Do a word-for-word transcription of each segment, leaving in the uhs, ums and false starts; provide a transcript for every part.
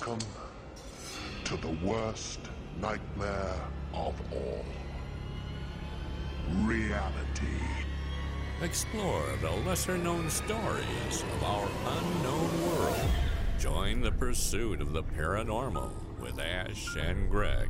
Welcome to the worst nightmare of all. Reality. Explore the lesser-known stories of our unknown world. Join the pursuit of the paranormal with Ash and Greg.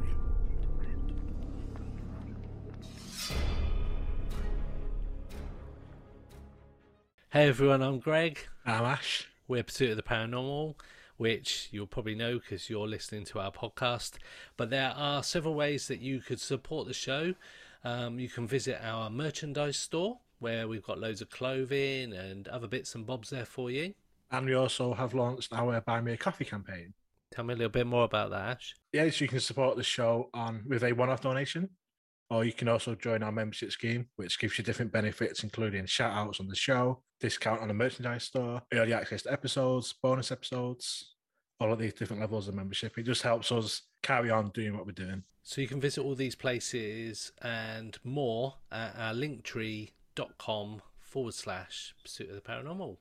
Hey everyone, I'm Greg. I'm Ash. We're Pursuit of the Paranormal, which you'll probably know because you're listening to our podcast. But there are several ways that you could support the show. Um, you can visit our merchandise store, where we've got loads of clothing and other bits and bobs there for you. And we also have launched our Buy Me a Coffee campaign. Tell me a little bit more about that, Ash. Yes, you can support the show on with a one-off donation, or you can also join our membership scheme, which gives you different benefits, including shout-outs on the show, discount on the merchandise store, early access to episodes, bonus episodes, all of these different levels of membership. It just helps us carry on doing what we're doing. So you can visit all these places and more at our linktree.com forward slash Pursuit of the Paranormal.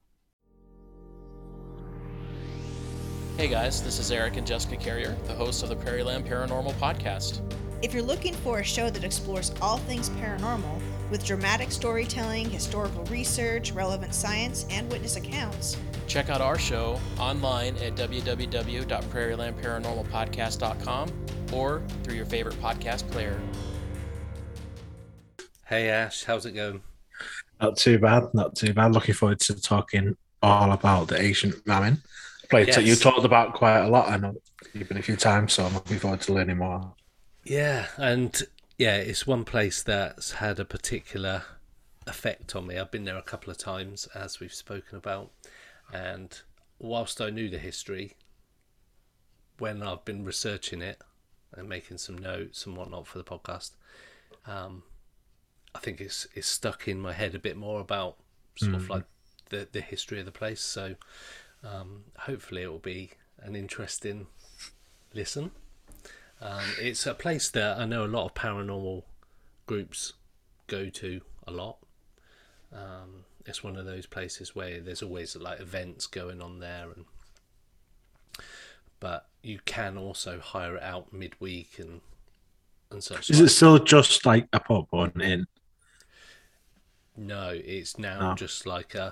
Hey guys, this is Eric and Jessica Carrier, the hosts of the Prairieland Paranormal Podcast. If you're looking for a show that explores all things paranormal with dramatic storytelling, historical research, relevant science, and witness accounts, check out our show online at w w w dot prairieland paranormal podcast dot com or through your favorite podcast player. Hey Ash, how's it going? Not too bad, not too bad. Looking forward to talking all about the ancient ramen. Place Yes. that you talked about quite a lot. I know you've been a few times, so I'm looking forward to learning more. Yeah, and yeah, it's one place that's had a particular effect on me. I've been there a couple of times, as we've spoken about, and whilst I knew the history, when I've been researching it and making some notes and whatnot for the podcast, um, I think it's it's stuck in my head a bit more about sort Mm. of like the, the history of the place. So um, hopefully it will be an interesting listen. Um, it's a place that I know a lot of paranormal groups go to a lot. Um, it's one of those places where there's always like events going on there, and but you can also hire it out midweek and and such. Is it still just like a pub or an inn? No, it's now Oh. just like a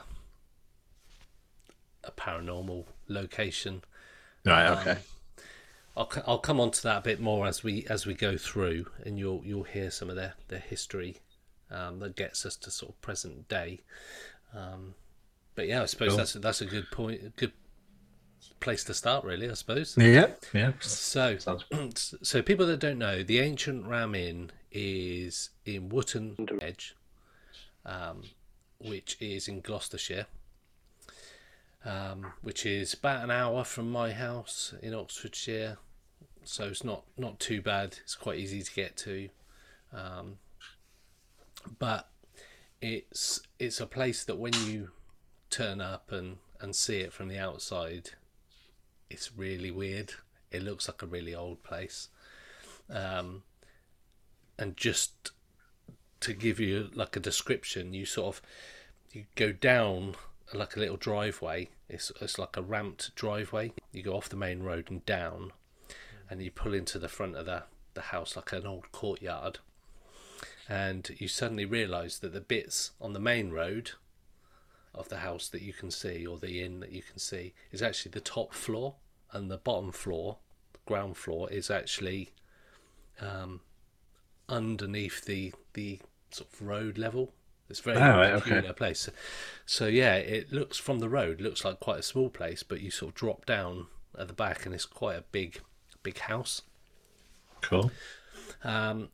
a paranormal location. Right, Um, okay. I'll c- I'll come on to that a bit more as we as we go through, and you'll you'll hear some of their their history um, that gets us to sort of present day. Um, but yeah, I suppose Cool. that's that's a good point, a good place to start, really. I suppose. Yeah, yeah. So, Sounds so people that don't know, the ancient Ram Inn is in Wootton Edge, um, which is in Gloucestershire. Um, which is about an hour from my house in Oxfordshire, so it's not not too bad. It's quite easy to get to, um, but it's it's a place that when you turn up and, and see it from the outside, it's really weird. It looks like a really old place, um, and just to give you like a description, you sort of you go down like a little driveway. It's it's like a ramped driveway. You go off the main road and down, and you pull into the front of the, the house like an old courtyard, and you suddenly realise that the bits on the main road of the house that you can see, or the inn that you can see, is actually the top floor, and the bottom floor, the ground floor, is actually um, underneath the the sort of road level. It's a very Oh, right, peculiar okay. place. So yeah, it looks from the road, looks like quite a small place, but you sort of drop down at the back and it's quite a big, big house. cool. Um,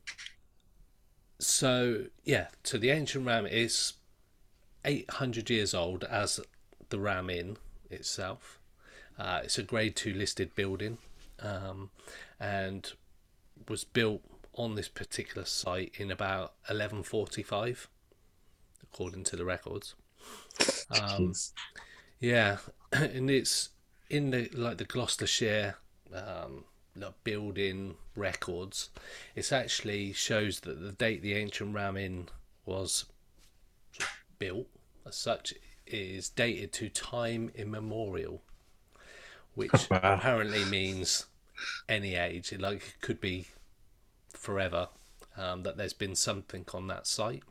so yeah, so the ancient Ram is eight hundred years old as the Ram Inn itself. Uh, it's a grade two listed building, um, and was built on this particular site in about eleven forty-five. According to the records. Um, yeah, and it's in the like the Gloucestershire um, like building records. It actually shows that the date the ancient Ram Inn was built, as such, is dated to time immemorial, which Wow. apparently means any age. It like it could be forever. Um, that there's been something on that site.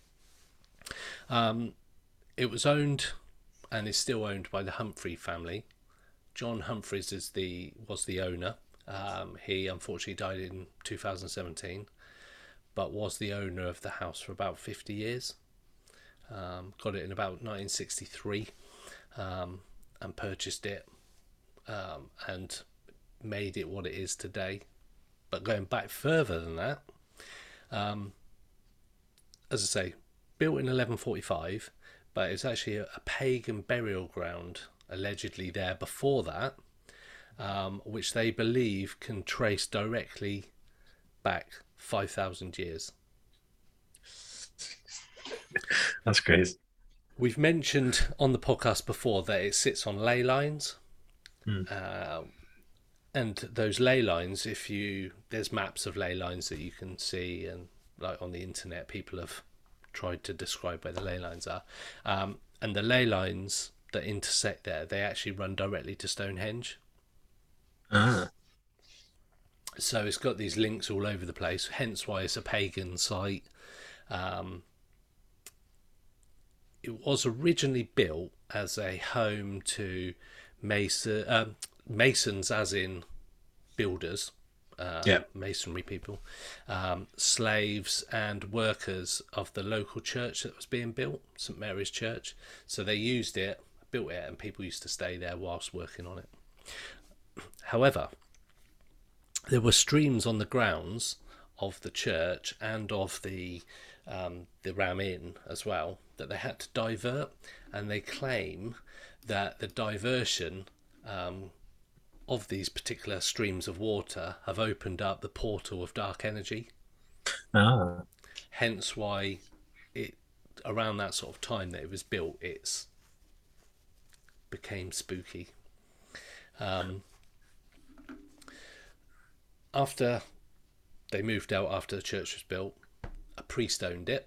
Um, it was owned and is still owned by the Humphrey family. John Humphreys is the was the owner. Um, he unfortunately died in two thousand seventeen, but was the owner of the house for about fifty years. Um, got it in about nineteen sixty-three, um, and purchased it, um, and made it what it is today. But going back further than that, um, as I say, built in eleven forty-five, but it's actually a, a pagan burial ground allegedly there before that, um, which they believe can trace directly back five thousand years. That's crazy. We've mentioned on the podcast before that it sits on ley lines. Mm. Uh, and those ley lines, if you, there's maps of ley lines that you can see, and like on the internet, people have tried to describe where the ley lines are. Um, and the ley lines that intersect there, they actually run directly to Stonehenge. Ah. So it's got these links all over the place, hence why it's a pagan site. Um, it was originally built as a home to mason, um, masons, as in builders, uh, Yeah. masonry people, um, slaves and workers of the local church that was being built, Saint Mary's Church. So they used it, built it, and people used to stay there whilst working on it. However, there were streams on the grounds of the church and of the um, the Ram Inn as well that they had to divert, and they claim that the diversion um, of these particular streams of water have opened up the portal of dark energy. Ah. Hence why it around that sort of time that it was built, it's became spooky. Um, after they moved out, after the church was built, a priest owned it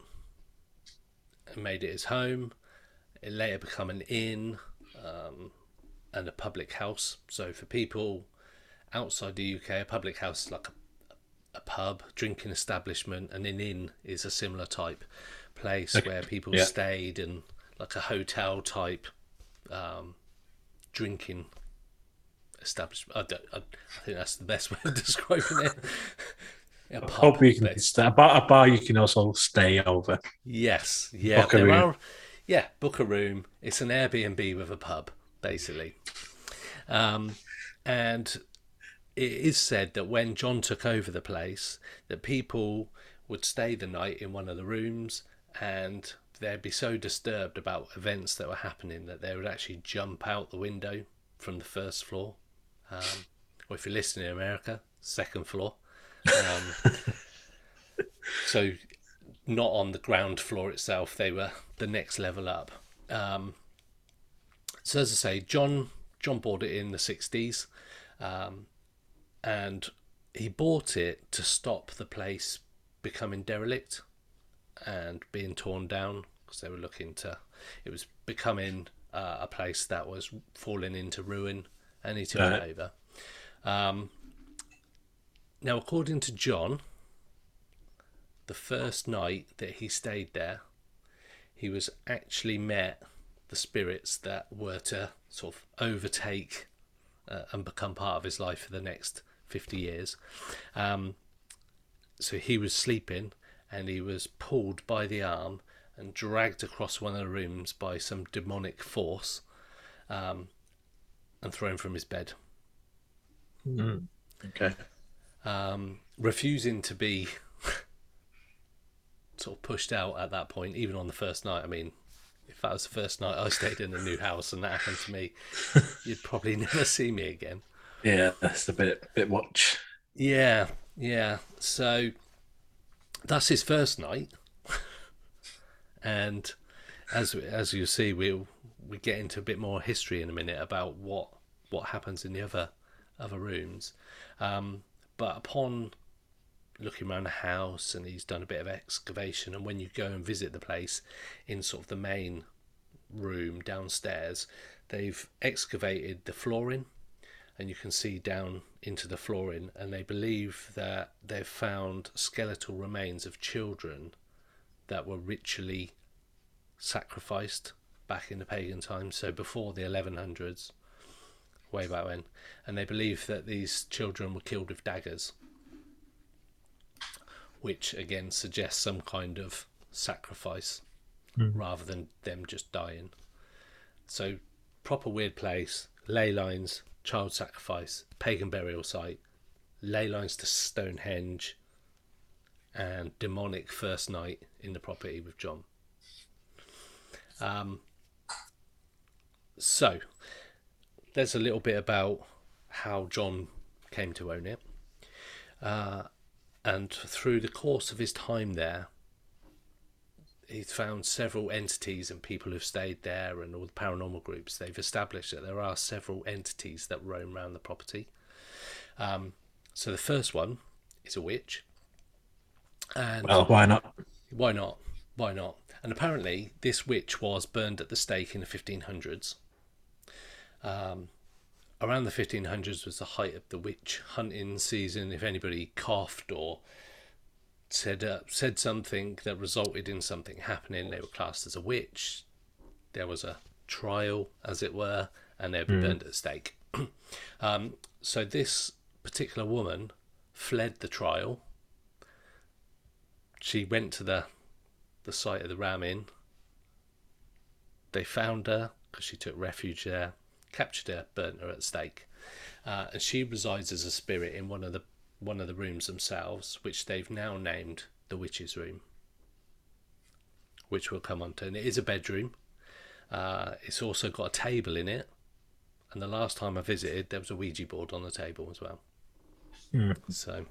and made it his home. It later became an inn um, and a public house. So for people outside the U K, a public house is like a, a pub, drinking establishment, and an inn is a similar type place Okay. where people Yeah. stayed, and like a hotel type um, drinking establishment. I, don't, I, I think that's the best way of describing it. A I pub, hope you can but- stay. A bar, a bar you can also stay over. Yes, yeah, Book a there room. are. Yeah, book a room. It's an Airbnb with a pub, basically. Um, and it is said that when John took over the place, that people would stay the night in one of the rooms, and they'd be so disturbed about events that were happening that they would actually jump out the window from the first floor. Um, or if you're listening in America, second floor. Um, so not on the ground floor itself, they were the next level up. Um, so as I say, John John bought it in the sixties, um, and he bought it to stop the place becoming derelict and being torn down, because they were looking to, it was becoming uh, a place that was falling into ruin, and he took Right. it over. Um, now, according to John, the first night that he stayed there, he was actually met the spirits that were to sort of overtake uh, and become part of his life for the next fifty years. Um, so he was sleeping, and he was pulled by the arm and dragged across one of the rooms by some demonic force, um, and thrown from his bed. Mm. Okay. Um, refusing to be sort of pushed out at that point, even on the first night. I mean, if that was the first night I stayed in a new house and that happened to me, you'd probably never see me again. Yeah, that's a bit bit much. Yeah, yeah. So that's his first night, and as as you see, we'll we get into a bit more history in a minute about what what happens in the other other rooms. Um, but upon looking around the house, and he's done a bit of excavation, and when you go and visit the place in sort of the main room downstairs, they've excavated the flooring, and you can see down into the flooring, and they believe that they've found skeletal remains of children that were ritually sacrificed back in the pagan times, so before the eleven hundreds, way back when, and they believe that these children were killed with daggers, which again suggests some kind of sacrifice mm. rather than them just dying. So proper weird place, ley lines, child sacrifice, pagan burial site, ley lines to Stonehenge, and demonic first night in the property with John. Um, so there's a little bit about how John came to own it. Uh, and through the course of his time there, he's found several entities and people who've stayed there, and all the paranormal groups. They've established that there are several entities that roam around the property. Um, so the first one is a witch. And well, why not? Why not? Why not? And apparently this witch was burned at the stake in the fifteen hundreds. Um, around the fifteen hundreds was the height of the witch hunting season. If anybody coughed or said uh, said something that resulted in something happening, they were classed as a witch. There was a trial, as it were, and they'd be mm. burned at the stake. um, so this particular woman fled the trial. She went to the the site of the ram inn. They found her because she took refuge there, captured her, burnt her at the stake, uh, and she resides as a spirit in one of the one of the rooms themselves, which they've now named the witch's room, which we'll come on to. And it is a bedroom. Uh, it's also got a table in it, and the last time I visited, there was a Ouija board on the table as well. Mm. So,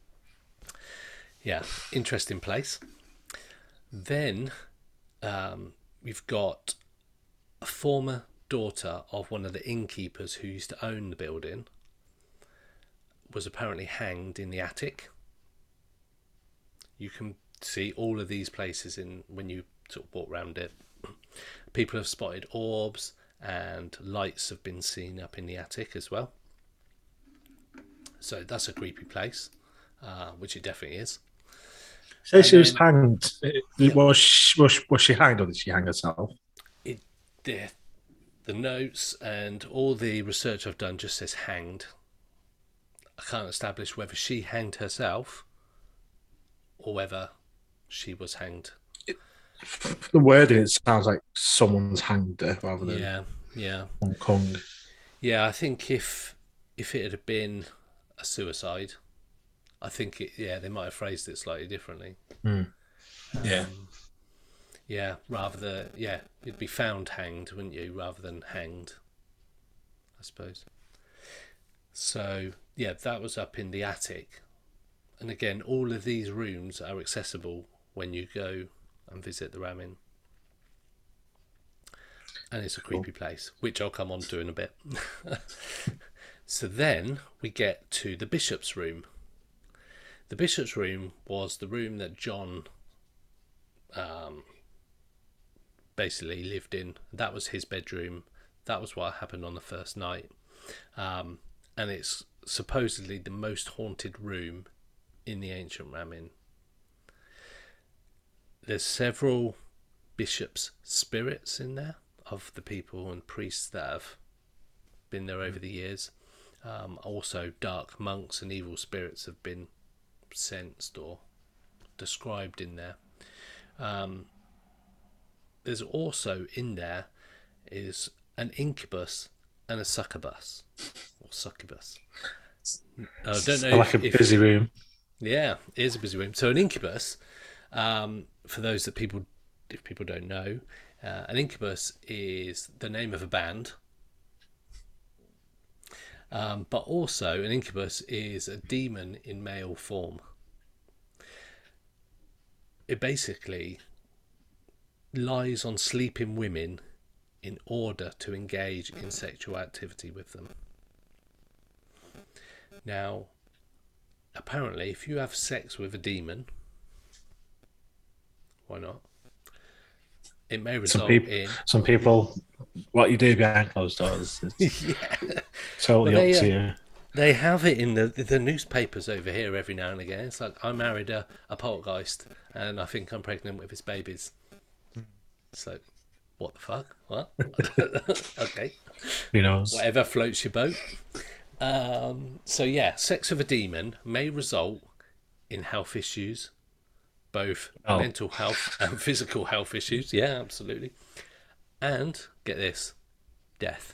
yeah, interesting place. Then um, we've got a former daughter of one of the innkeepers who used to own the building, was apparently hanged in the attic. You can see all of these places in when you sort of walk around it. People have spotted orbs, and lights have been seen up in the attic as well. So that's a creepy place, uh, which it definitely is. So she was hanged. Yeah. Was, she, was, was she hanged, or did she hang herself? It, the, the notes and all the research I've done just says hanged. I can't establish whether she hanged herself or whether she was hanged. It, the wording, it sounds like someone's hanged her rather than yeah, yeah. Hong Kong. Yeah, I think if if it had been a suicide, I think it, yeah, they might have phrased it slightly differently. Mm. Um, yeah. Yeah, rather than, yeah, you'd be found hanged, wouldn't you, rather than hanged, I suppose. So, yeah, that was up in the attic. And again, all of these rooms are accessible when you go and visit the Ram Inn. And it's a creepy place, which I'll come on to in a bit. So then we get to the bishop's room. The bishop's room was the room that John um, basically lived in. That was his bedroom. That was what happened on the first night. Um, and it's supposedly the most haunted room in the ancient Ram Inn. There's several bishops' spirits in there of the people and priests that have been there over the years. Um, also, dark monks and evil spirits have been sensed or described in there. Um, there's also in there is an incubus and a succubus or succubus. I don't know. Like if, a busy if, room. Yeah, it is a busy room. So an incubus, um, for those that people, if people don't know, uh, an incubus is the name of a band. Um, but also an incubus is a demon in male form. It basically lies on sleeping women in order to engage in sexual activity with them. Now, apparently, if you have sex with a demon, why not? it may Some result people, in some people, what you do behind closed doors is yeah. totally Well, up they, to uh, you. They have it in the the newspapers over here every now and again. It's like, I married a, a poltergeist and I think I'm pregnant with his babies. So, what the fuck? What? Okay. Who knows? Whatever floats your boat. Um, so, yeah, sex with a demon may result in health issues, both Oh. mental health and physical health issues. Yeah, absolutely. And, get this, death.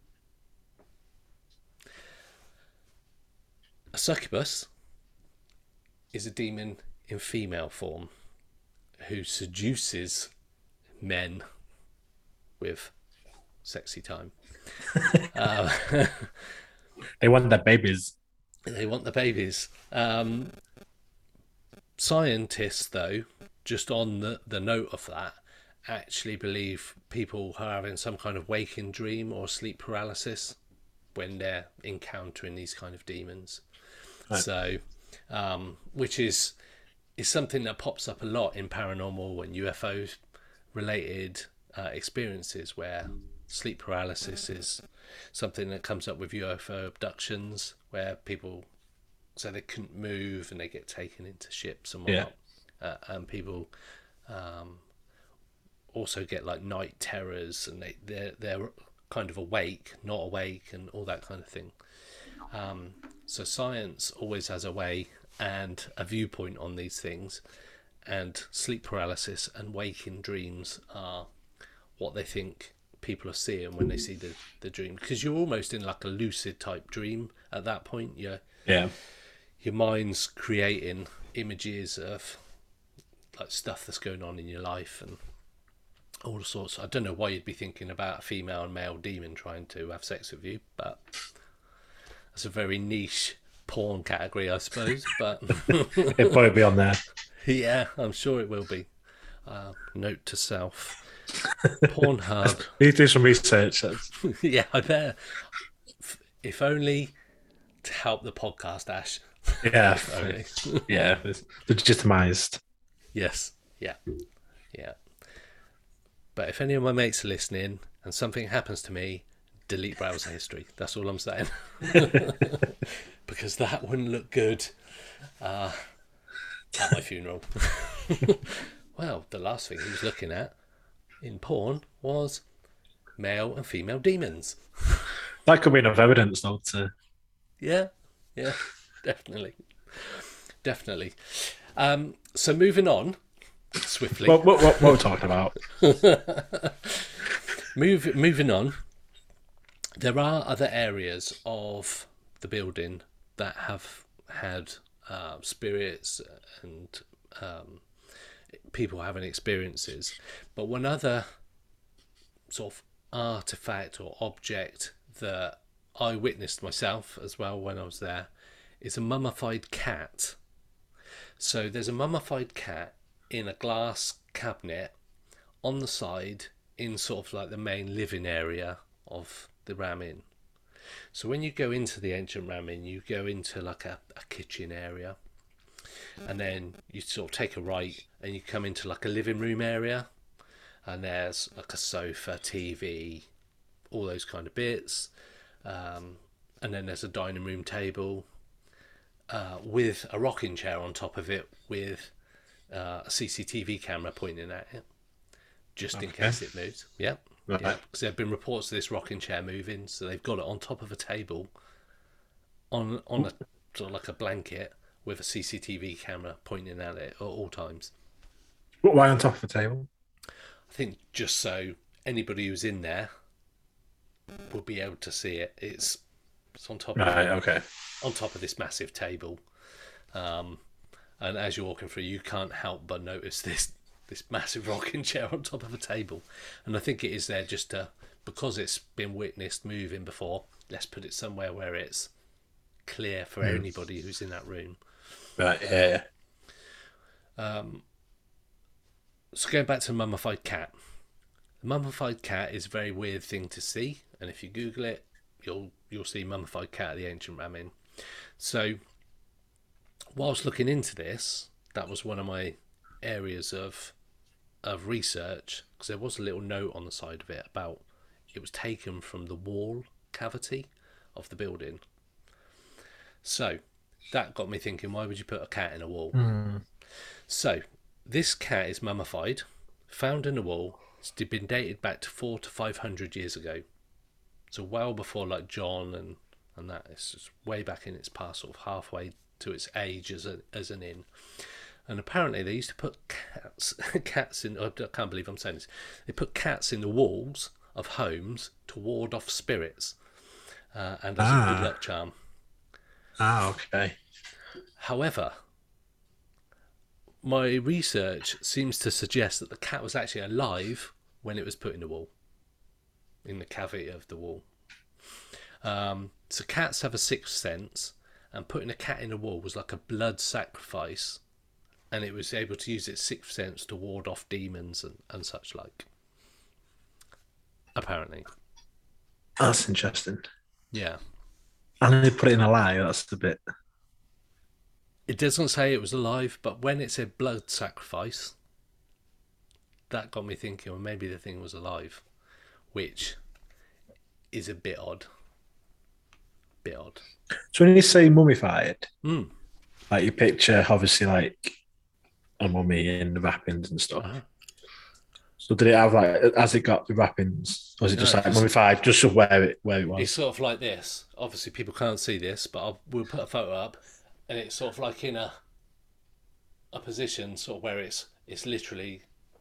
A succubus is a demon in female form who seduces men with sexy time. uh, They want their babies. they want the babies. Um, scientists, though, just on the, the note of that, actually believe people are having some kind of waking dream or sleep paralysis when they're encountering these kind of demons. Right. So, um, which is is something that pops up a lot in paranormal and U F O related uh, experiences, where sleep paralysis is something that comes up with U F O abductions, where people say they couldn't move and they get taken into ships and whatnot. Yeah. Uh, and people um, also get like night terrors, and they they're, they're kind of awake, not awake, and all that kind of thing. Um, so science always has a way and a viewpoint on these things, and sleep paralysis and waking dreams are what they think people are seeing when they see the, the dream, because you're almost in like a lucid type dream at that point. You're, Yeah. your mind's creating images of like stuff that's going on in your life and all sorts. I don't know why you'd be thinking about a female and male demon trying to have sex with you, but that's a very niche porn category, I suppose. But It'll probably be on there. yeah, I'm sure it will be. Uh, note to self. Pornhub. We need to do some research. Yeah, I bet. If only to help the podcast, Ash. Yeah. If only. Yeah. It's legitimized. Yes. Yeah. Yeah. But if any of my mates are listening and something happens to me, delete browser history. That's all I'm saying. Because that wouldn't look good uh, at my funeral. Well, the last thing he was looking at in porn was male and female demons. That could be enough evidence, though, to... Yeah, yeah, definitely. Definitely. Um, so moving on swiftly. What, what, what, what we're talking about? Move, moving on. There are other areas of the building that have had uh, spirits and um, people having experiences. But one other sort of artifact or object that I witnessed myself as well when I was there is a mummified cat. So there's a mummified cat in a glass cabinet on the side in sort of like the main living area of the Ram Inn. So when you go into the ancient Ram Inn, you go into like a, a kitchen area, and then you sort of take a right and you come into like a living room area, and there's like a sofa, T V, all those kind of bits, um, and then there's a dining room table uh, with a rocking chair on top of it with uh, a C C T V camera pointing at it, just in Okay. case it moves. Yeah. Right. Yeah, because there have been reports of this rocking chair moving, so they've got it on top of a table, on on a sort of like a blanket with a C C T V camera pointing at it at all times. Why on top of the table? I think just so anybody who's in there will be able to see it. It's it's on top Right, of okay. on top of this massive table, um, and as you're walking through, you can't help but notice this. This massive rocking chair on top of a table, and I think it is there just to, because it's been witnessed moving before, let's put it somewhere where it's clear for Mm. anybody who's in that room. Right, yeah, yeah. Um, so going back to the mummified cat, the mummified cat is a very weird thing to see, and if you Google it, you'll you'll see mummified cat at the ancient Ram Inn. So whilst looking into this, that was one of my areas of of research, because there was a little note on the side of it about it was taken from the wall cavity of the building. So that got me thinking, why would you put a cat in a wall? Mm. So this cat is mummified, found in a wall. It's been dated back to four to five hundred years ago. So well before like John and, and that. It's just way back in its past, sort of halfway to its age as a as an inn. And apparently they used to put cats cats in. I can't believe I'm saying this. They put cats in the walls of homes to ward off spirits uh, and as Ah. a good luck charm. Ah, okay. However, my research seems to suggest that the cat was actually alive when it was put in the wall, in the cavity of the wall. Um, so cats have a sixth sense, and putting a cat in a wall was like a blood sacrifice, and it was able to use its sixth sense to ward off demons and, and such like. Apparently. That's interesting. Yeah. And they put it in a lie. That's a bit. It doesn't say it was alive, but when it said blood sacrifice, that got me thinking, well, maybe the thing was alive, which is a bit odd. Bit odd. So when you say mummified, Mm. like you picture obviously like a mummy in the wrappings and stuff. Uh-huh. So did it have like, as it got the wrappings, or was it just No, like it's- mummified, just of where it where it It's was? sort of like this. Obviously, people can't see this, but I'll, we'll put a photo up, and it's sort of like in a a position, sort of where it's it's literally.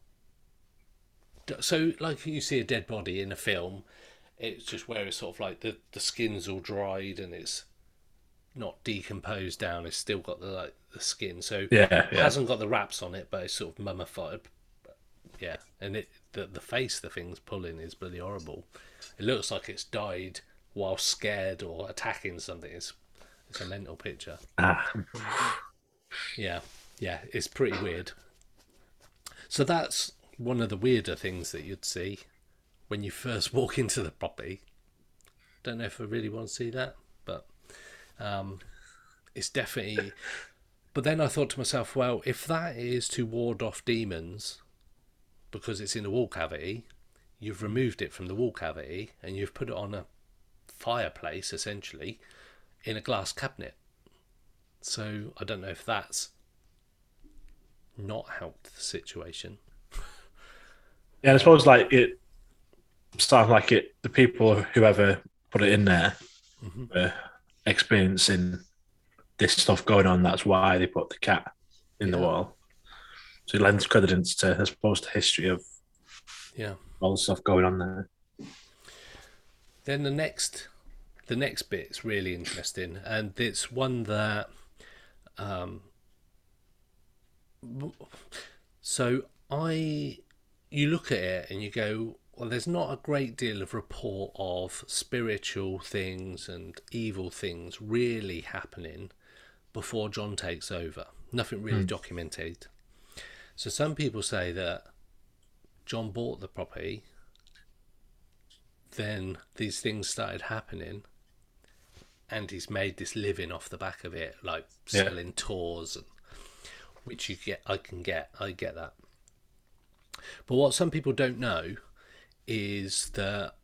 So, like you see a dead body in a film, it's just where it's sort of like the the skin's all dried and it's not decomposed down. It's still got the like the skin, so Yeah, it yeah. hasn't got the wraps on it, but it's sort of mummified. Yeah, and it the the face the thing's pulling is bloody horrible. It looks like it's died while scared or attacking something. It's it's a mental picture. Ah, Yeah, yeah, it's pretty weird. So that's one of the weirder things that you'd see when you first walk into the property. Don't know if I really want to see that, but um, it's definitely. But then I thought to myself, well, if that is to ward off demons because it's in the wall cavity, you've removed it from the wall cavity and you've put it on a fireplace, essentially, in a glass cabinet. So I don't know if that's not helped the situation. yeah. I suppose like it sounds like it. The people whoever put it in there Mhm. were experiencing this stuff going on. That's why they put the cat in the Yeah. wall. So it lends credence to, I suppose, the history of Yeah. all the stuff going on there. Then the next, the next bit's really interesting, and it's one that, um, so I, you look at it and you go, well, there's not a great deal of report of spiritual things and evil things really happening before John takes over. Nothing really documented. So some people say that John bought the property, then these things started happening, and he's made this living off the back of it, like Yeah. selling tours, and, which you get, I can get, I get that. But what some people don't know is that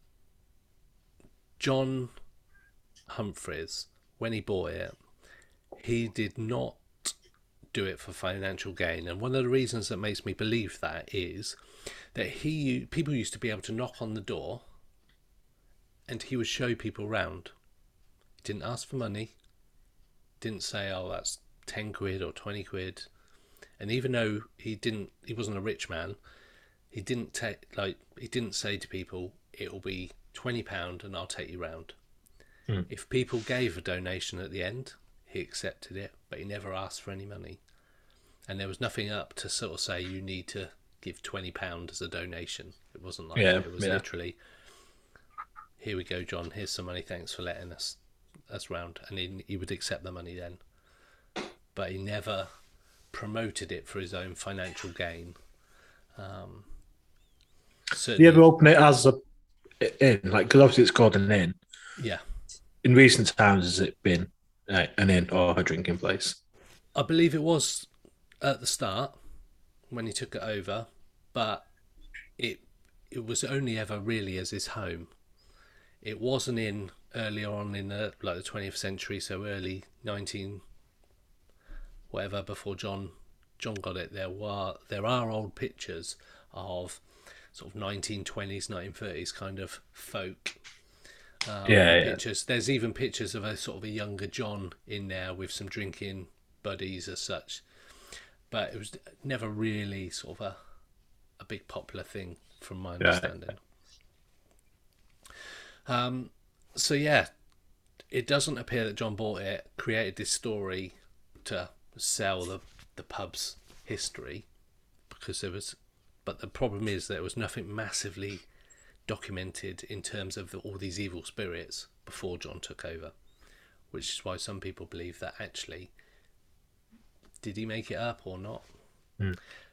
John Humphreys, when he bought it, he did not do it for financial gain. And one of the reasons that makes me believe that is that he people used to be able to knock on the door and he would show people round. He didn't ask for money, didn't say, oh, that's ten quid or twenty quid. And even though he didn't he wasn't a rich man, he didn't take like he didn't say to people, it'll be twenty pound and I'll take you round. Hmm. If people gave a donation at the end, he accepted it, but he never asked for any money. And there was nothing up to sort of say you need to give twenty pound as a donation. It wasn't like Yeah, that. It was yeah. literally, here we go, John, here's some money, thanks for letting us us round. And he, he would accept the money then. But he never promoted it for his own financial gain. Um, Do certainly, you ever open it as a inn? Like, because obviously it's called an inn. yeah. In recent times, has it been uh, an inn or a drinking place? I believe it was at the start when he took it over, but it it was only ever really as his home. It wasn't in earlier on in the like the twentieth century, so early nineteen whatever before John John got it. There were there are old pictures of sort of nineteen twenties, nineteen thirties kind of folk um, yeah, yeah. pictures. There's even pictures of a sort of a younger John in there with some drinking buddies as such, but it was never really sort of a a big popular thing from my understanding. Yeah. Um, so yeah, it doesn't appear that John bought it, created this story to sell the the pub's history, because there was, but the problem is there was nothing massively documented in terms of the, all these evil spirits before John took over, which is why some people believe that actually, did he make it up or not? Mm.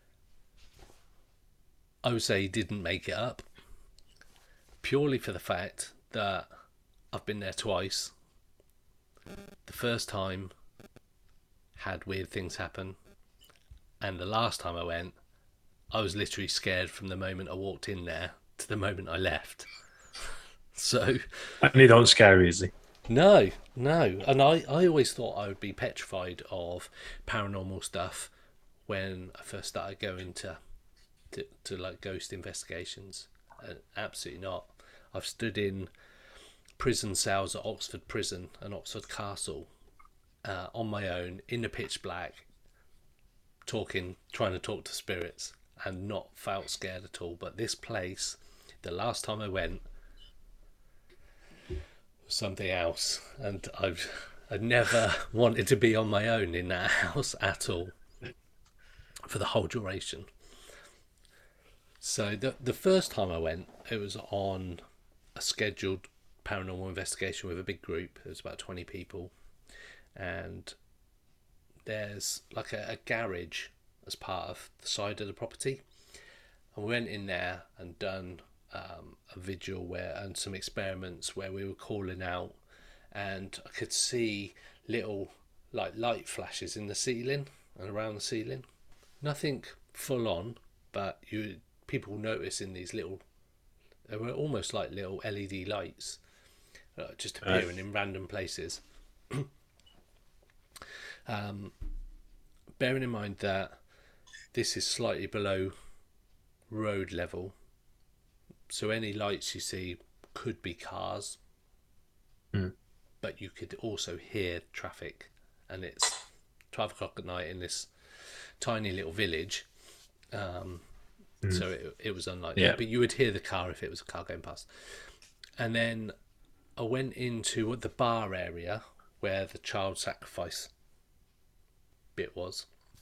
I would say he didn't make it up, purely for the fact that I've been there twice. The first time had weird things happen, and the last time I went, I was literally scared from the moment I walked in there to the moment I left. So, and they don't scare easy. No, no. And I, I always thought I would be petrified of paranormal stuff when I first started going to to, to like ghost investigations. And absolutely not. I've stood in prison cells at Oxford Prison and Oxford Castle uh, on my own in the pitch black, talking, trying to talk to spirits, and not felt scared at all. But this place, the last time I went, was something else, and I've I never wanted to be on my own in that house at all for the whole duration. So the the first time I went, it was on a scheduled paranormal investigation with a big group. It was about twenty people, and there's like a, a garage as part of the side of the property, and we went in there and done um, a vigil where and some experiments where we were calling out, and I could see little like light flashes in the ceiling and around the ceiling. Nothing full on, but you people noticing these little, they were almost like little L E D lights uh, just appearing uh. in random places. um, bearing in mind that this is slightly below road level, so any lights you see could be cars, mm. but you could also hear traffic, and it's twelve o'clock at night in this tiny little village, um, mm. so it, it was unlikely, yeah. but you would hear the car if it was a car going past. And then I went into the bar area where the child sacrifice bit was,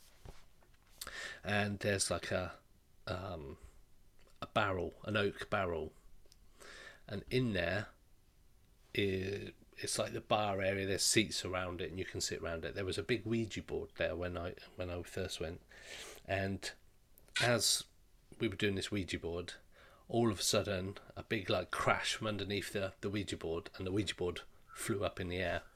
and there's like a um, a barrel, an oak barrel, and in there is, it's like the bar area, there's seats around it and you can sit around it. There was a big Ouija board there when I when I first went, and as we were doing this Ouija board, all of a sudden a big like crash from underneath the, the Ouija board, and the Ouija board flew up in the air.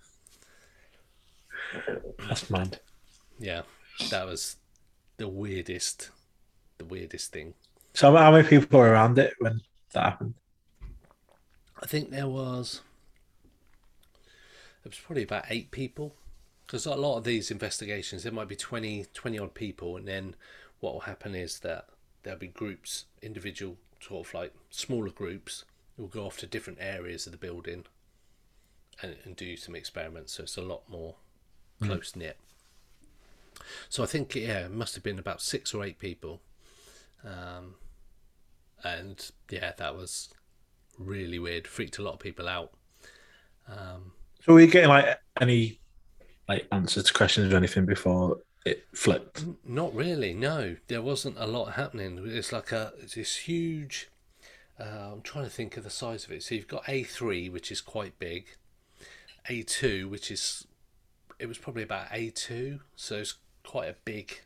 That's mad. Yeah, that was the weirdest the weirdest thing. So how many people were around it when that happened? I think there was there was probably about eight people, because a lot of these investigations there might be twenty, twenty odd people, and then what will happen is that there'll be groups, individual sort of like smaller groups who will go off to different areas of the building and, and do some experiments, so it's a lot more mm. close knit. So I think yeah, it must have been about six or eight people, um, and yeah, that was really weird. Freaked a lot of people out. Um, so were you getting like any like answers to questions or anything before it flipped? Not really. No, there wasn't a lot happening. It's like a it's this huge. Uh, I'm trying to think of the size of it. So you've got A three, which is quite big. A two, which is it was probably about A two, so it's quite a big,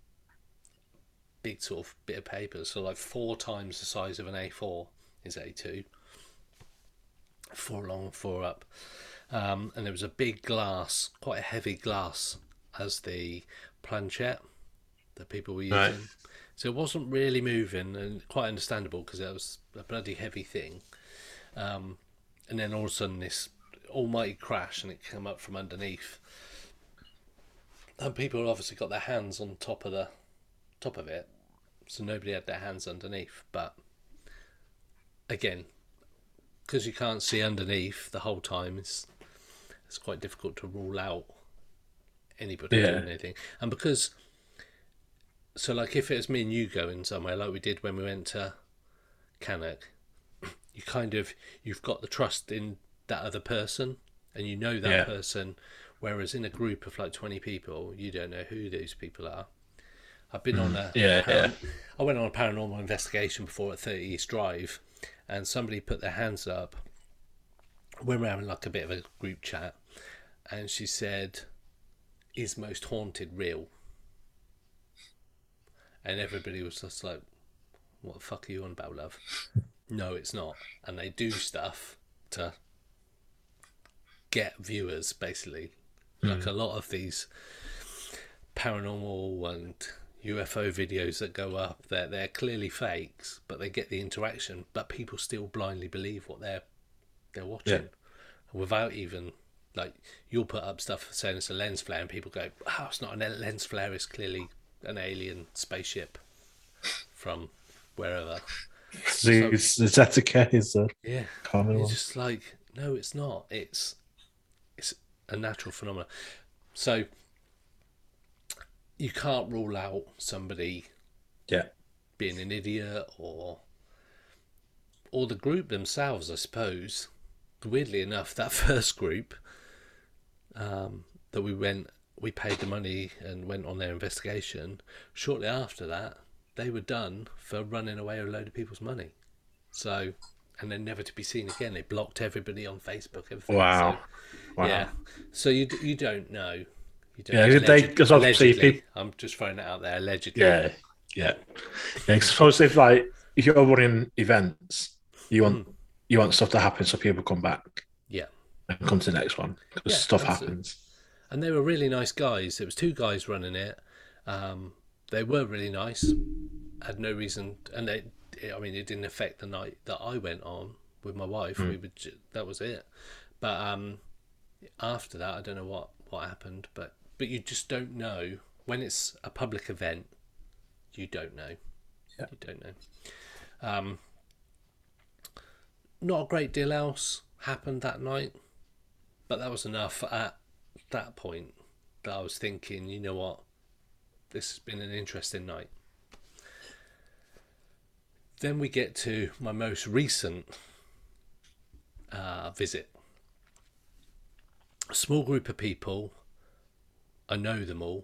big sort of bit of paper. So like four times the size of an A four is A two. Four long, four up. Um, and there was a big glass, quite a heavy glass, as the planchette that people were using. Right. So it wasn't really moving, and quite understandable because it was a bloody heavy thing. Um, and then all of a sudden this almighty crash, and it came up from underneath. And people obviously got their hands on top of the top of it, so nobody had their hands underneath. But again, because you can't see underneath the whole time, it's it's quite difficult to rule out anybody Yeah. doing anything. And because, so like if it was me and you going somewhere like we did when we went to Cannock, you kind of, you've got the trust in that other person, and you know that Yeah. person, whereas in a group of like twenty people, you don't know who those people are. I've been on a Yeah, yeah. I went on a paranormal investigation before at thirty East Drive, and somebody put their hands up when we were having like a bit of a group chat, and she said, "Is Most Haunted real?" And everybody was just like, "What the fuck are you on about, love?" No, it's not. And they do stuff to get viewers, basically. Like a lot of these paranormal and U F O videos that go up, they're, they're clearly fakes, but they get the interaction, but people still blindly believe what they're they're watching. Without even, like, you'll put up stuff saying it's a lens flare, and people go, "Oh, it's not a lens flare, it's clearly an alien spaceship from wherever." So, is, is that the case? Uh, Yeah, common it's one? just like, no, it's not. It's it's a natural phenomenon. So you can't rule out somebody Yeah. being an idiot, or or the group themselves, I suppose. Weirdly enough, that first group um, that we went, we paid the money and went on their investigation. Shortly after that, they were done for running away with a load of people's money. So, and then never to be seen again. They blocked everybody on Facebook. Everything. Wow. So, Wow. Yeah. So you d- you don't know. You don't Yeah, know. they- 'cause obviously allegedly. peop- I'm just throwing it out there. Allegedly. Yeah. Yeah. Yeah. 'Cause suppose if like if you're running events, you want Mm. you want stuff to happen so people come back Yeah. and come to the next one because Yeah, stuff absolutely. happens. And they were really nice guys. It was two guys running it. Um, they were really nice. Had no reason, and they, I mean, it didn't affect the night that I went on with my wife. We would, ju- that was it. But um, after that, I don't know what, what happened. But but you just don't know when it's a public event. You don't know. Yeah. You don't know. Um, not a great deal else happened that night, but that was enough at that point that I was thinking, you know what, this has been an interesting night. Then we get to my most recent uh, visit. A small group of people, I know them all.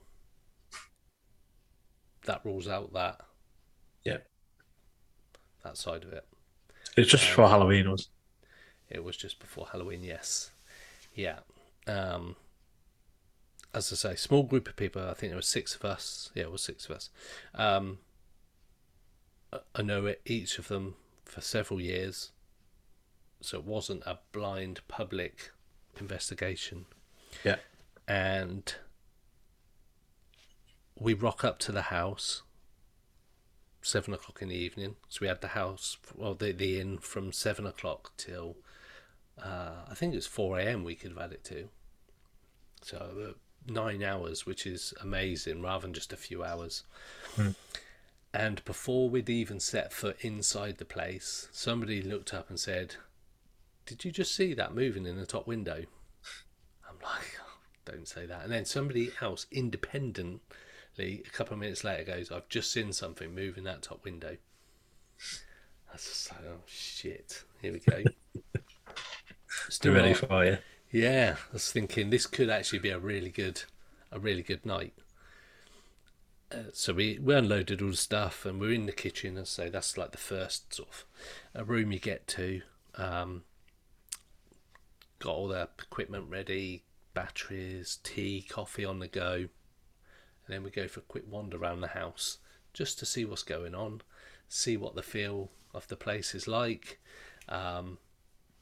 That rules out that Yeah. that side of it. It's just for Halloween, was It was just before Halloween, yes. Yeah. Um, as I say, small group of people. I think there were six of us. Yeah, it was six of us. Um, I- I know it, each of them for several years. So it wasn't a blind public investigation. Yeah. And we rock up to the house seven o'clock in the evening. So we had the house, well, the, the inn from seven o'clock till uh, I think it was four a.m. we could have had it to. So uh, nine hours, which is amazing, rather than just a few hours. Hmm. And before we'd even set foot inside the place, somebody looked up and said, "Did you just see that moving in the top window?" I'm like, oh, don't say that. And then somebody else independently, a couple of minutes later, goes, "I've just seen something move in that top window." I was just like, oh shit, here we go. Still ready for you. Yeah, I was thinking this could actually be a really good, a really good night. Uh, so we, we unloaded all the stuff, and we're in the kitchen. And so that's like the first sort of a room you get to. Um, got all the equipment ready, batteries, tea, coffee on the go, and then we go for a quick wander around the house just to see what's going on, see what the feel of the place is like. Um,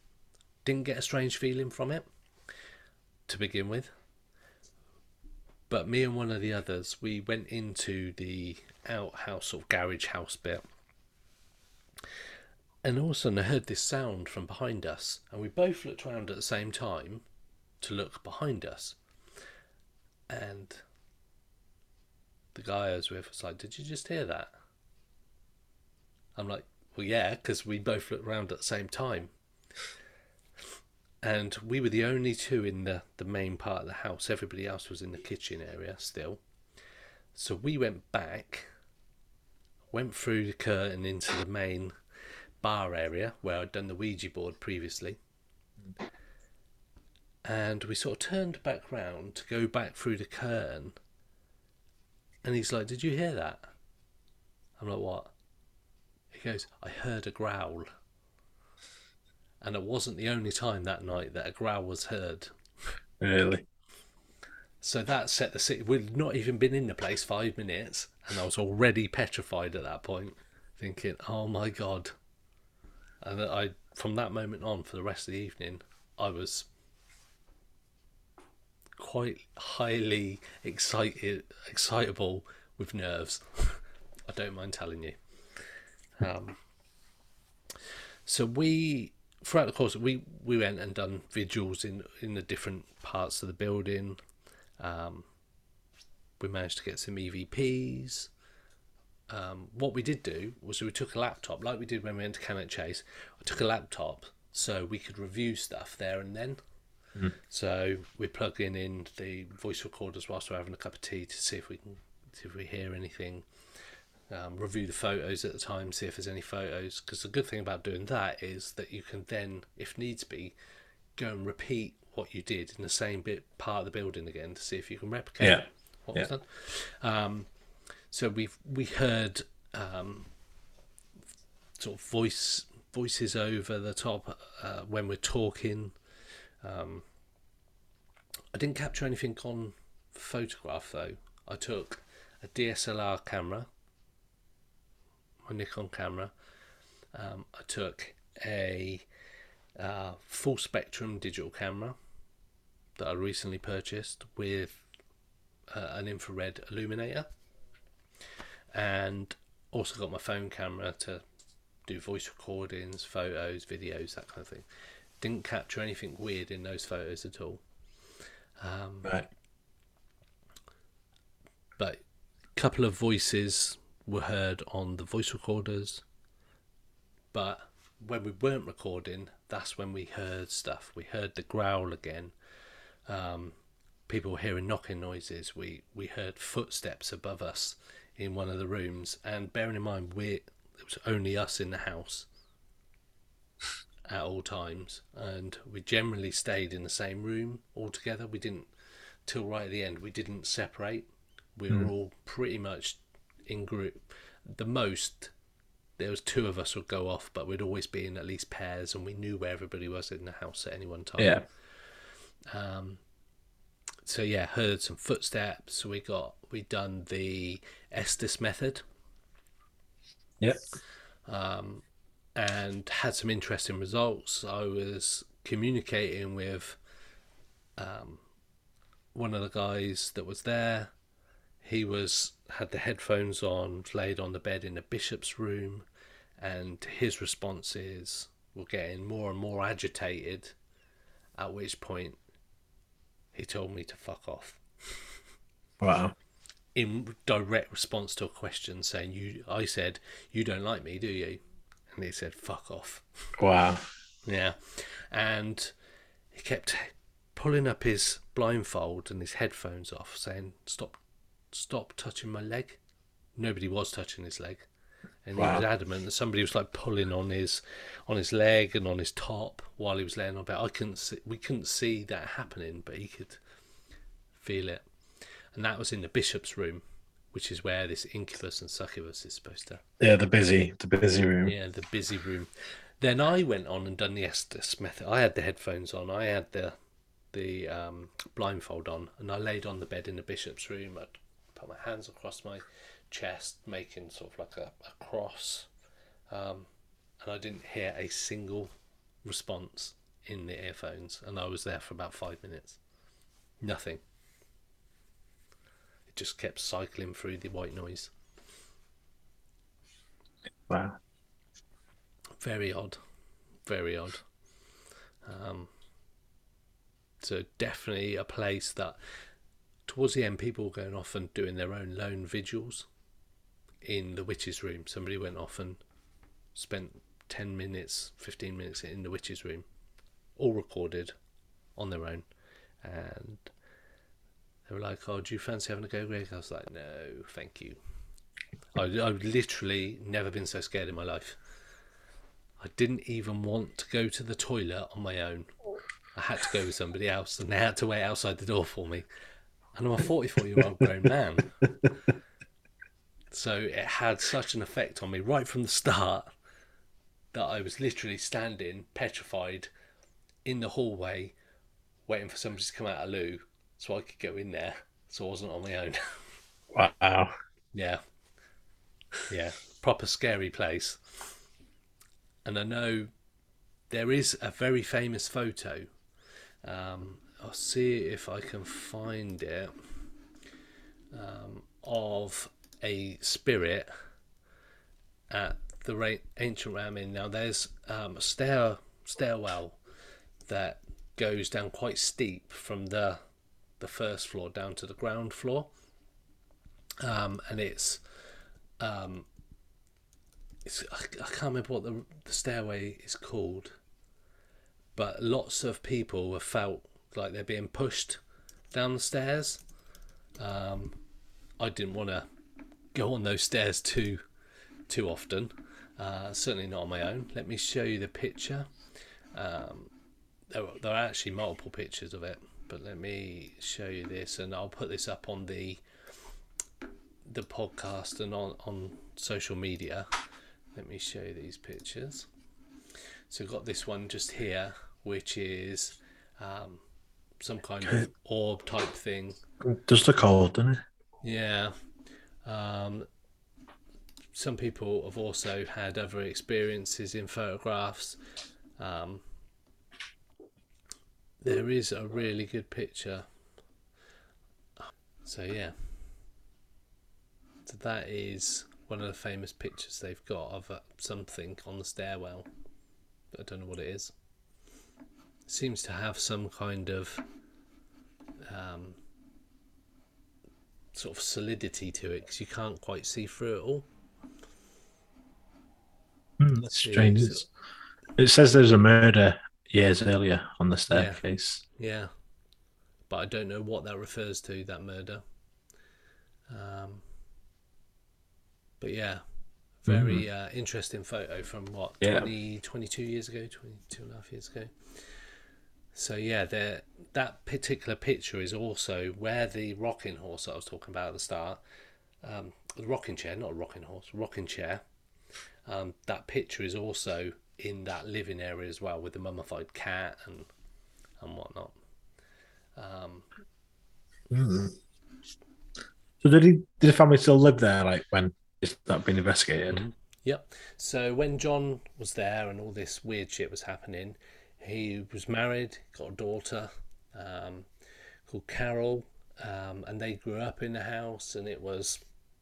didn't get a strange feeling from it to begin with, but me and one of the others, we went into the outhouse or garage house bit. And all of a sudden I heard this sound from behind us. And we both looked around at the same time to look behind us. And the guy I was with was like, did you just hear that? I'm like, well, yeah, because we both looked around at the same time. And we were the only two in the, the main part of the house. Everybody else was in the kitchen area still. So we went back, went through the curtain into the main bar area where I'd done the Ouija board previously. And we sort of turned back round to go back through the curtain. And he's like, did you hear that? I'm like, what? He goes, I heard a growl. And it wasn't the only time that night that a growl was heard. Really? So that set the city. We'd not even been in the place five minutes, and I was already petrified at that point, thinking, oh my God. And I, from that moment on, for the rest of the evening, I was quite highly excited, excitable with nerves. I don't mind telling you. Um, so we... Throughout the course, we, we went and done vigils in, in the different parts of the building. Um, we managed to get some E V Ps. Um, what we did do was we took a laptop, like we did when we went to Cannock Chase. I took a laptop so we could review stuff there and then. Mm. So we're plugging in the voice recorders whilst we're having a cup of tea to see if we can see if we hear anything. Um, review the photos at the time, see if there's any photos, because the good thing about doing that is that you can then, if needs be, go and repeat what you did in the same bit part of the building again to see if you can replicate yeah. what yeah. was done. Um, so we've we heard um, sort of voice voices over the top uh, when we're talking. Um, I didn't capture anything on photograph though. I took a D S L R camera. My Nikon camera. Um, I took a uh, full spectrum digital camera that I recently purchased with uh, an infrared illuminator, and also got my phone camera to do voice recordings, photos, videos, that kind of thing. Didn't capture anything weird in those photos at all. Um, right. But a couple of voices were heard on the voice recorders, but when we weren't recording, that's when we heard stuff. We heard the growl again. Um, people were hearing knocking noises. We we heard footsteps above us in one of the rooms, and bearing in mind we it was only us in the house at all times, and we generally stayed in the same room all together. We didn't, till right at the end, we didn't separate. We were mm. all pretty much in group. The most there was two of us would go off, but we'd always be in at least pairs, and we knew where everybody was in the house at any one time. Yeah. Um so yeah, heard some footsteps. We got we done the Estes method. Yep. Um and had some interesting results. I was communicating with um one of the guys that was there. He was had the headphones on, laid on the bed in the bishop's room, and his responses were getting more and more agitated, at which point he told me to fuck off. Wow. In direct response to a question saying, "You," I said, "You don't like me, do you?" And he said, "Fuck off." Wow. Yeah. And he kept pulling up his blindfold and his headphones off, saying, "Stop stop touching my leg." Nobody was touching his leg, and wow. he was adamant that somebody was like pulling on his on his leg and on his top while he was laying on bed. I couldn't see, we couldn't see that happening, but he could feel it. And that was in the bishop's room, which is where this incubus and succubus is supposed to. Yeah, the busy, the busy room. Yeah, the busy room. Then I went on and done the Estes method. I had the headphones on. I had the the um, blindfold on, and I laid on the bed in the bishop's room. I put my hands across my chest, making sort of like a, a cross, um, and I didn't hear a single response in the earphones, and I was there for about five minutes. Nothing. just kept cycling through the white noise. Wow. Very odd. Very odd. Um, so definitely a place that towards the end people were going off and doing their own lone vigils in the witch's room. Somebody went off and spent ten minutes, fifteen minutes in the witch's room, all recorded on their own. And they were like, oh, do you fancy having a go, Greg? I was like, no, thank you. I, I've literally never been so scared in my life. I didn't even want to go to the toilet on my own. I had to go with somebody else, and they had to wait outside the door for me. And I'm a forty-four-year-old grown man. So it had such an effect on me right from the start that I was literally standing petrified in the hallway waiting for somebody to come out of loo so I could go in there so I wasn't on my own. Wow. Yeah. Yeah. Proper scary place. And I know there is a very famous photo. Um, I'll see if I can find it. Um, of a spirit at the Ra- Ancient Ram Inn. Now there's um, a stair stairwell that goes down quite steep from the the first floor down to the ground floor, um, and it's um, it's I, I can't remember what the, the stairway is called, but lots of people have felt like they're being pushed down the stairs. Um, I didn't want to go on those stairs too too often, uh, certainly not on my own. Let me show you the picture. Um, there, there are actually multiple pictures of it, but let me show you this, and I'll put this up on the the podcast and on, on social media. Let me show you these pictures. So I've got this one just here, which is um, some kind of orb type thing. Does look old, doesn't it? Yeah. Um, some people have also had other experiences in photographs. Um, there is a really good picture. So yeah. So that is one of the famous pictures they've got of uh, something on the stairwell. I don't know what it is. It seems to have some kind of um, sort of solidity to it because you can't quite see through it all. Mm, that's strange. It's, it says there's a murder years earlier on the staircase. Yeah, yeah. But I don't know what that refers to, that murder. Um, but yeah, very mm. uh, interesting photo from what, yeah. twenty, twenty-two years ago, twenty-two and a half years ago. So yeah, there, that particular picture is also where the rocking horse that I was talking about at the start, um, the rocking chair, not a rocking horse, rocking chair. Um, that picture is also in that living area as well, with the mummified cat and and whatnot. Um, mm. So did he? Did the family still live there? Like when is that been investigated? Mm-hmm. Yep. So when John was there and all this weird shit was happening, he was married, got a daughter um, called Carol, um, and they grew up in the house, and it was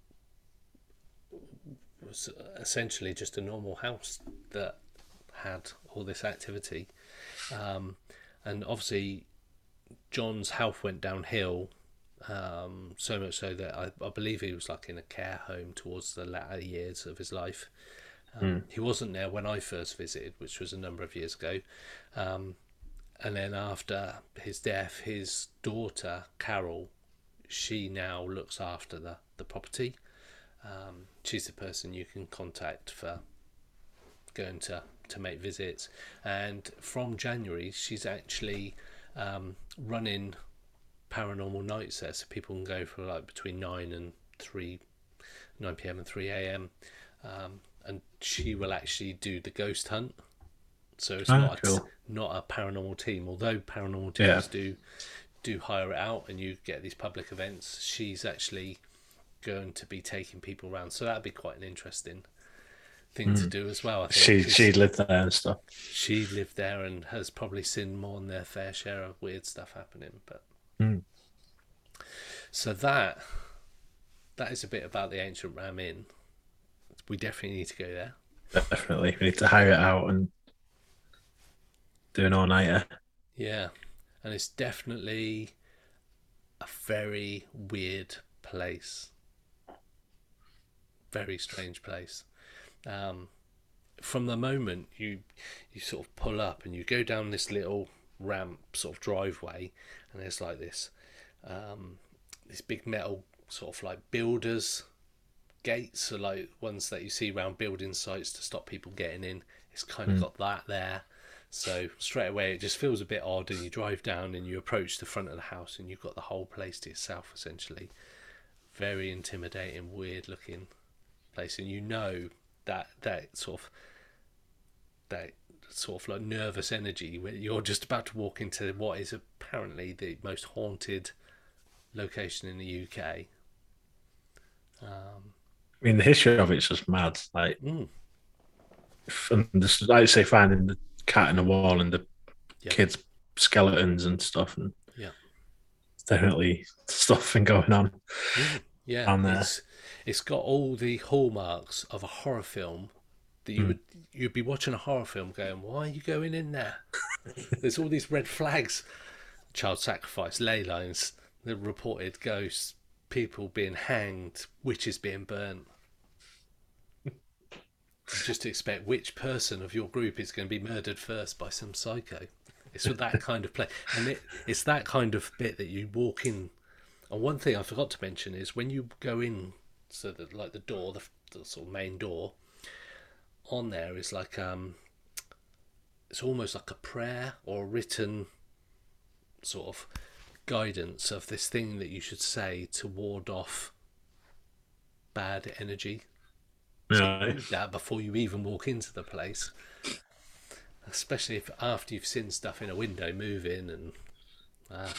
was essentially just a normal house that had all this activity. Um, and obviously John's health went downhill, um, so much so that I, I believe he was like in a care home towards the latter years of his life. Um, mm. He wasn't there when I first visited, which was a number of years ago. Um, and then after his death, his daughter, Carol, she now looks after the, the property. Um, she's the person you can contact for going to, to make visits. And from January, she's actually um, running paranormal nights there, so people can go for like between nine and three, nine p.m. and three a.m. Um, and she will actually do the ghost hunt. So it's oh, not cool. a, not a paranormal team, although paranormal teams yeah. do do hire it out, and you get these public events. She's actually going to be taking people around, so that'd be quite an interesting thing mm. to do as well. I think she she lived there and stuff. She lived there and has probably seen more than their fair share of weird stuff happening. But mm. so that that is a bit about the Ancient Ram Inn. We definitely need to go there. Definitely. We need to hire it out and do an all-nighter. Yeah, and it's definitely a very weird place. Very strange place. Um, from the moment you you sort of pull up and you go down this little ramp sort of driveway, and there's like this um, this big metal sort of like builders gates, so like ones that you see around building sites to stop people getting in. It's kind of mm. got that there. So straight away it just feels a bit odd, and you drive down and you approach the front of the house and you've got the whole place to yourself essentially. Very intimidating, weird looking place, and you know that that sort of that sort of like nervous energy where you're just about to walk into what is apparently the most haunted location in the U K. Um, I mean, the history of it's just mad. Like, mm. from just like I say, finding the cat in the wall and the yeah. kids' skeletons and stuff, and yeah, definitely stuff been going on. Mm. Yeah, on there. It's, it's got all the hallmarks of a horror film that you mm. would you'd be watching a horror film going, why are you going in there? There's all these red flags, child sacrifice, ley lines, the reported ghosts, people being hanged, witches being burnt. Just to expect which person of your group is going to be murdered first by some psycho. It's with that kind of play, and it, it's that kind of bit that you walk in. And one thing I forgot to mention is when you go in, so that like the door, the, the sort of main door, on there is like um, it's almost like a prayer or a written sort of guidance of this thing that you should say to ward off bad energy. Right. So that before you even walk into the place, especially if after you've seen stuff in a window move in and ah.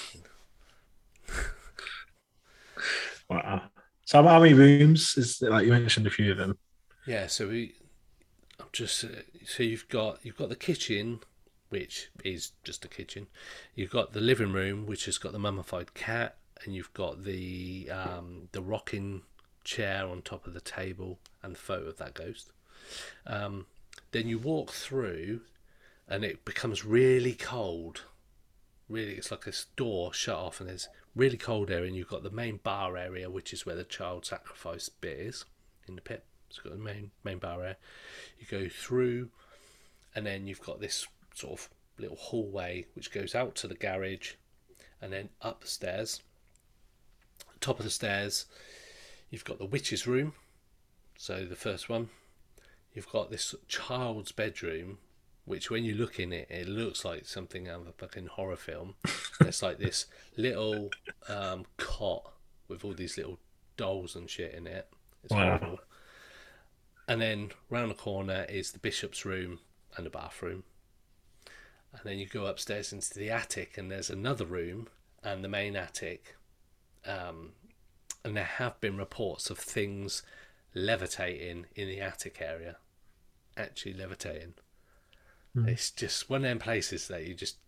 Wow. So how many rooms is it? Like you mentioned a few of them. Yeah, so we I'm just uh, so you've got you've got the kitchen, which is just a kitchen. You've got the living room, which has got the mummified cat, and you've got the um, the rocking chair on top of the table and the photo of that ghost. Um, then you walk through, and it becomes really cold. Really, it's like a door shut off, and there's really cold area, and you've got the main bar area, which is where the child sacrifice bit is in the pit. It's got the main main bar area. You go through, and then you've got this sort of little hallway which goes out to the garage, and then up the stairs. Top of the stairs, you've got the witch's room. So the first one, you've got this child's bedroom, which when you look in it, it looks like something out of a fucking horror film. It's like this little um, cot with all these little dolls and shit in it. It's wow. horrible. And then round the corner is the bishop's room and the bathroom. And then you go upstairs into the attic, and there's another room and the main attic. Um, and there have been reports of things levitating in the attic area. Actually levitating. Mm. It's just one of them places that you just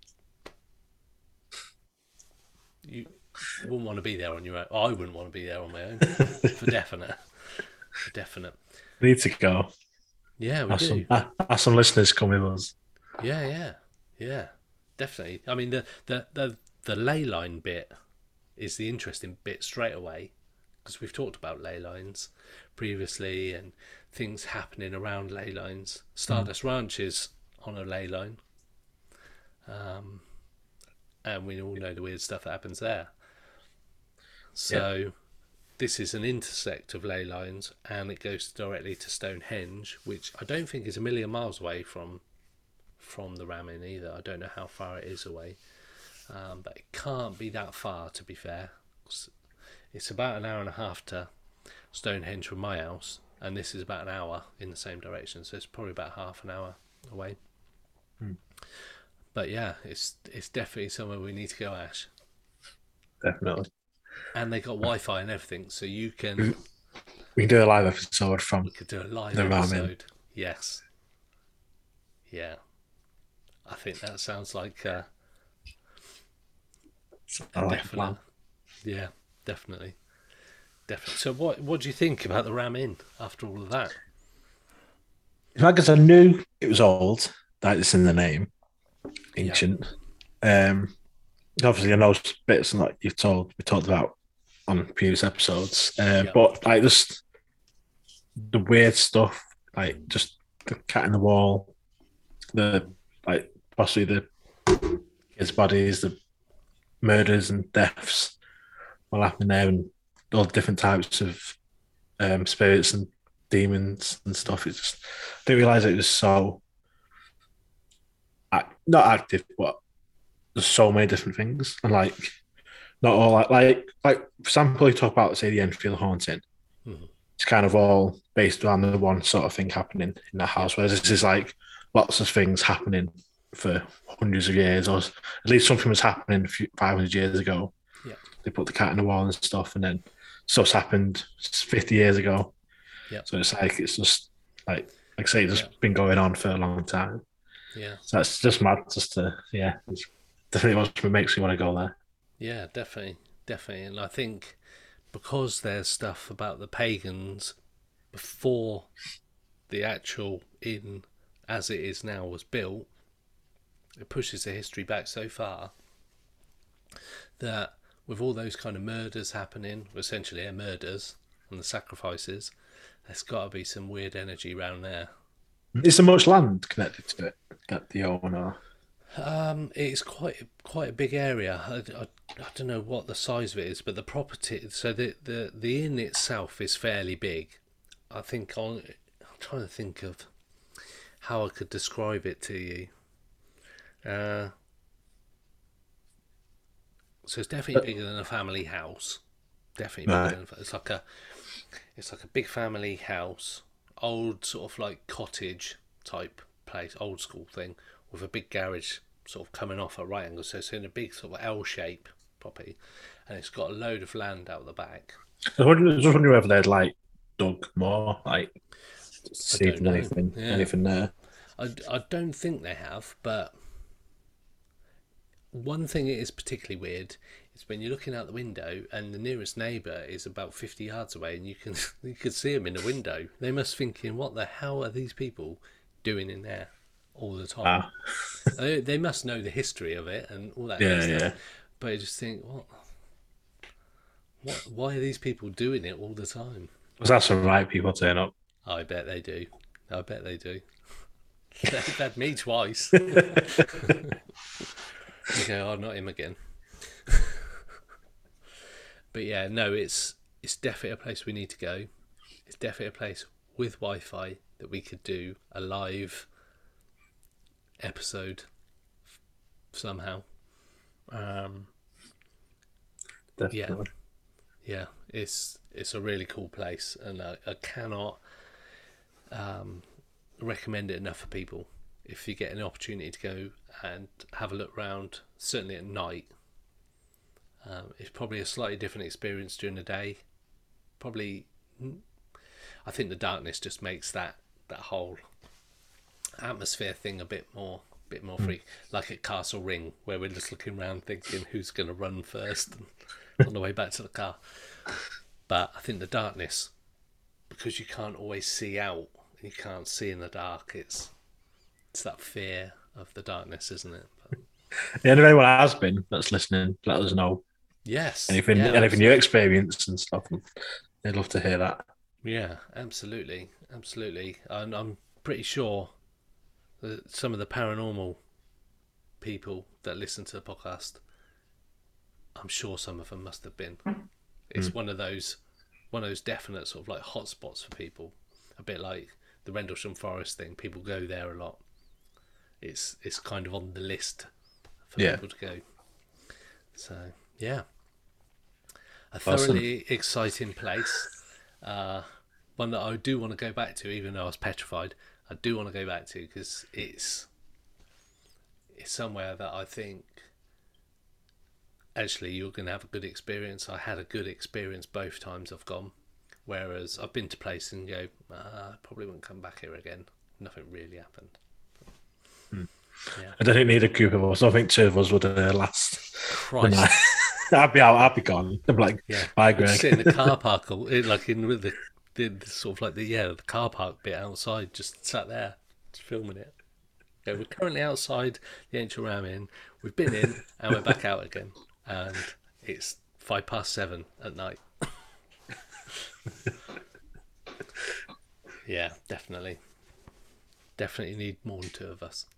you wouldn't want to be there on your own. I wouldn't want to be there on my own, for definite. For definite. We need to go. Yeah, we have do. Some, uh, have some listeners come with us. Yeah, yeah, yeah, definitely. I mean, the the the, the ley line bit is the interesting bit straight away, because we've talked about ley lines previously and things happening around ley lines. Stardust mm. Ranch is on a ley line, um, and we all know the weird stuff that happens there. So yeah. This is an intersect of ley lines, and it goes directly to Stonehenge, which I don't think is a million miles away from from the Ram Inn either. I don't know how far it is away, um, but it can't be that far, to be fair. It's about an hour and a half to Stonehenge from my house, and this is about an hour in the same direction, so it's probably about half an hour away. Hmm. But yeah, it's it's definitely somewhere we need to go, Ash. Definitely. And they got Wi-Fi and everything, so you can... We can do a live episode from We could do a live the episode. Ram Inn. Yes. Yeah. I think that sounds like... Uh, I like definite. Yeah, definitely. definitely. So, what what do you think about the Ram Inn after all of that? Because I knew it was old, that it's in the name, ancient. Yeah. Um, obviously, I know bits like you've told we talked about on previous episodes, uh, yeah. but like just the weird stuff, like just the cat in the wall, the like possibly the kids' bodies, the murders and deaths, all happening there, and all the different types of um, spirits and demons and stuff. It's just I didn't realize it was so not active, but there's so many different things, and like not all like like like for example, you talk about say the Enfield haunting. Mm-hmm. It's kind of all based around the one sort of thing happening in that house, whereas this is like lots of things happening for hundreds of years, or at least something was happening a few, five hundred years ago. Yeah, they put the cat in the wall and stuff, and then stuff's happened fifty years ago. Yeah, so it's like it's just like like I say, it's just yeah. been going on for a long time. Yeah, so that's just mad. Just to yeah, it's definitely what makes me want to go there. Yeah, definitely, definitely, and I think because there's stuff about the pagans before the actual inn as it is now was built, it pushes the history back so far that with all those kind of murders happening, essentially they're murders and the sacrifices, there's got to be some weird energy around there. Is there much land connected to it that the owner? Um, it's quite quite a big area. I, I, I don't know what the size of it is, but the property, so the, the, the inn itself is fairly big. I think on, I'm trying to think of how I could describe it to you. Uh, so it's definitely bigger than a family house. Definitely bigger right. than it's like a it's like a big family house, old sort of like cottage type place, old school thing with a big garage sort of coming off at right angles. So it's in a big sort of L shape property, and it's got a load of land out the back. I was just wondering whether they'd like dug more, like see if there's anything, yeah. anything there. I, I don't think they have, but one thing that is particularly weird is when you're looking out the window and the nearest neighbour is about fifty yards away, and you can you can see them in the window. They must thinking, what the hell are these people doing in there all the time? Ah. they, they must know the history of it and all that. Yeah, kind of yeah. Stuff. But I just think, what, what? Why are these people doing it all the time? Was that some right people turn up? I bet they do. I bet they do. They've had me twice. You go, oh, not him again. But yeah, no, it's it's definitely a place we need to go. It's definitely a place with Wi-Fi that we could do a live episode somehow. Um, definitely. Yeah, yeah, it's it's a really cool place, and I, I cannot um, recommend it enough for people. If you get an opportunity to go and have a look round, certainly at night, um, it's probably a slightly different experience during the day. Probably, I think the darkness just makes that, that whole atmosphere thing a bit more, bit more free. Mm. Like at Castle Ring, where we're just looking around thinking who's going to run first and on the way back to the car. But I think the darkness, because you can't always see out, you can't see in the dark. It's It's that fear of the darkness, isn't it? But... Yeah, and if anyone has been that's listening, let us know. Yes. Anything, yeah, anything you experience and stuff. I'd love to hear that. Yeah, absolutely, absolutely. And I'm pretty sure that some of the paranormal people that listen to the podcast, I'm sure some of them must have been. It's mm. one of those, one of those definite sort of like hotspots for people. A bit like the Rendlesham Forest thing. People go there a lot. It's it's kind of on the list for yeah. people to go. So yeah, a thoroughly awesome. exciting place. Uh, one that I do want to go back to, even though I was petrified. I do want to go back to because it's it's somewhere that I think actually you're going to have a good experience. I had a good experience both times I've gone. Whereas I've been to places and go, uh, I probably wouldn't come back here again. Nothing really happened. Hmm. Yeah. I don't need a group of us. I think two of us would uh, last. Christ. I'd be out. I'd be gone. I'm like, Yeah, bye, we'd Greg. sit in the car park, or in- like in with the, the, the sort of like the yeah the car park bit outside, just sat there, just filming it. Yeah, we're currently outside the Ancient Ram Inn. We've been in and we're back out again, and it's five past seven at night. Yeah, definitely, definitely need more than two of us.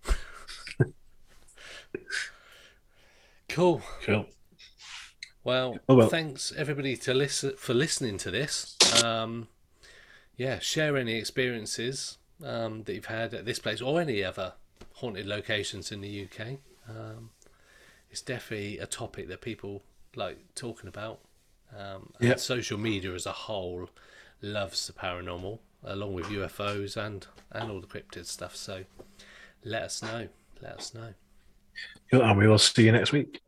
Cool. Cool. Well, Oh, well. thanks everybody to listen for listening to this. Um, yeah, share any experiences um, that you've had at this place or any other haunted locations in the U K. Um, it's definitely a topic that people like talking about. Um, and Yep. social media as a whole loves the paranormal, along with U F Os and and all the cryptid stuff. So let us know. Let us know. Cool, and we will see you next week.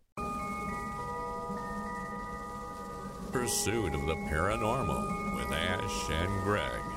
Pursuit of the Paranormal with Ash and Greg.